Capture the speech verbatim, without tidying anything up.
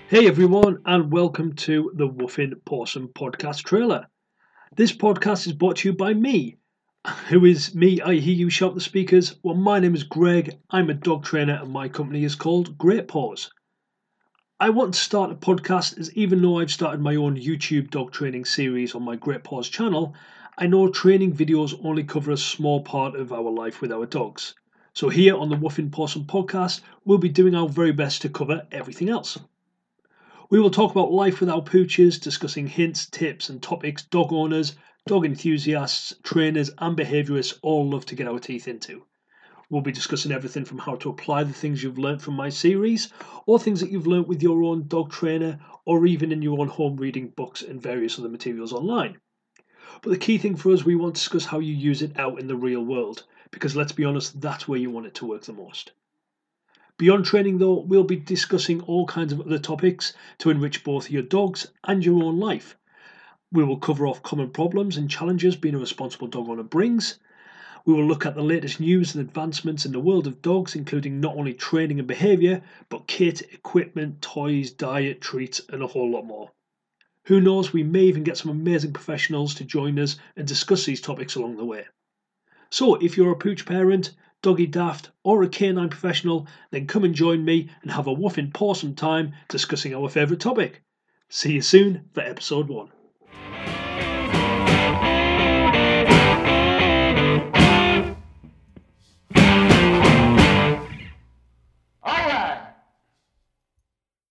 Hey everyone, and welcome to the Woofing Possum podcast trailer. This podcast is brought to you by me. Who is me? I hear you shout the speakers. Well, my name is Greg. I'm a dog trainer, and my company is called Great Paws. I want to start a podcast as even though I've started my own YouTube dog training series on my Great Paws channel, I know training videos only cover a small part of our life with our dogs. So here on the Woofing Possum podcast, we'll be doing our very best to cover everything else. We will talk about life with our pooches, discussing hints, tips, and topics dog owners, dog enthusiasts, trainers, and behaviourists all love to get our teeth into. We'll be discussing everything from how to apply the things you've learnt from my series, or things that you've learnt with your own dog trainer, or even in your own home reading books and various other materials online. But the key thing for us, we want to discuss how you use it out in the real world, because let's be honest, that's where you want it to work the most. Beyond training though, we'll be discussing all kinds of other topics to enrich both your dogs and your own life. We will cover off common problems and challenges being a responsible dog owner brings. We will look at the latest news and advancements in the world of dogs, including not only training and behaviour, but kit, equipment, toys, diet, treats, and a whole lot more. Who knows, we may even get some amazing professionals to join us and discuss these topics along the way. So if you're a pooch parent, doggy daft, or a canine professional, then come and join me and have a woofing pawsome time discussing our favourite topic. See you soon for episode one.